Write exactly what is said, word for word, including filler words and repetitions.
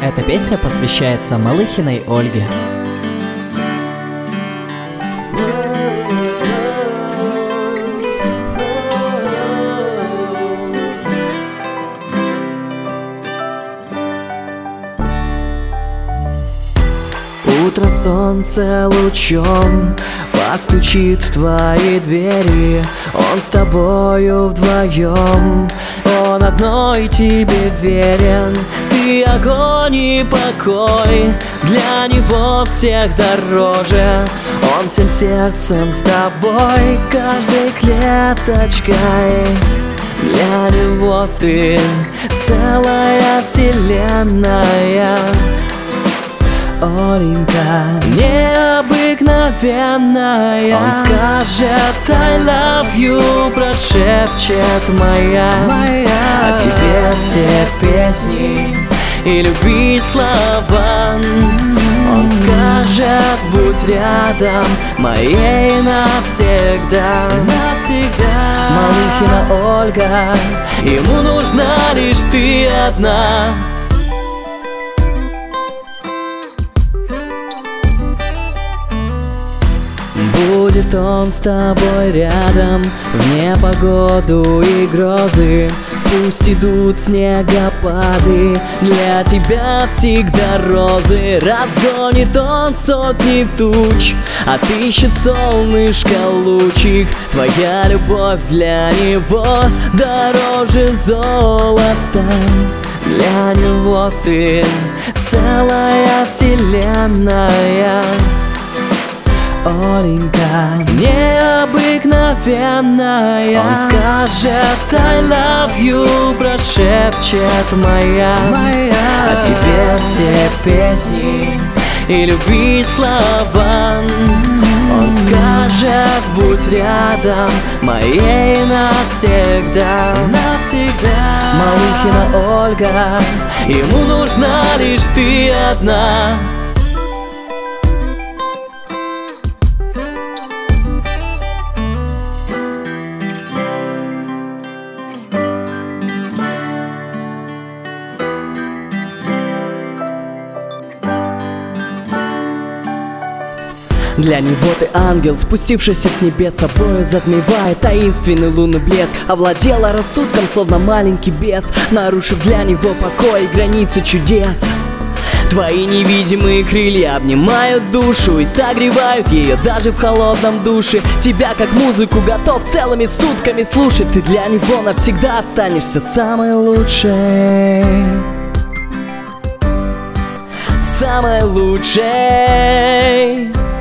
Эта песня посвящается Малыхиной Ольге. Утро солнце лучом постучит в твои двери. Он с тобою вдвоем, он одной тебе верен. Ты огонь и покой, для него всех дороже. Он всем сердцем с тобой, каждой клеточкой. Для него ты целая вселенная. Оленька необыкновенная. Он скажет I love you, прошепчет моя, моя. О тебе все песни и любви слова. Он скажет будь рядом, моей навсегда, навсегда. Малыхина Ольга, ему нужна лишь ты одна. Будет он с тобой рядом в непогоду и грозы. Пусть идут снегопады, для тебя всегда розы. Разгонит он сотни туч, отыщет солнышко лучик. Твоя любовь для него дороже золота. Для него ты целая вселенная. Оленька необыкновенная. Он скажет I love you, прошепчет моя, моя. О тебе все песни и любви слова. Он скажет будь рядом, моей навсегда, навсегда. Малыхина Ольга, ему нужна лишь ты одна. Для него ты ангел, спустившийся с небес, собою затмевая таинственный лунный блеск. Овладела рассудком, словно маленький бес, нарушив для него покой и границы чудес. Твои невидимые крылья обнимают душу и согревают ее даже в холодном душе. Тебя как музыку готов целыми сутками слушать. Ты для него навсегда останешься самой лучшей, самой лучшей.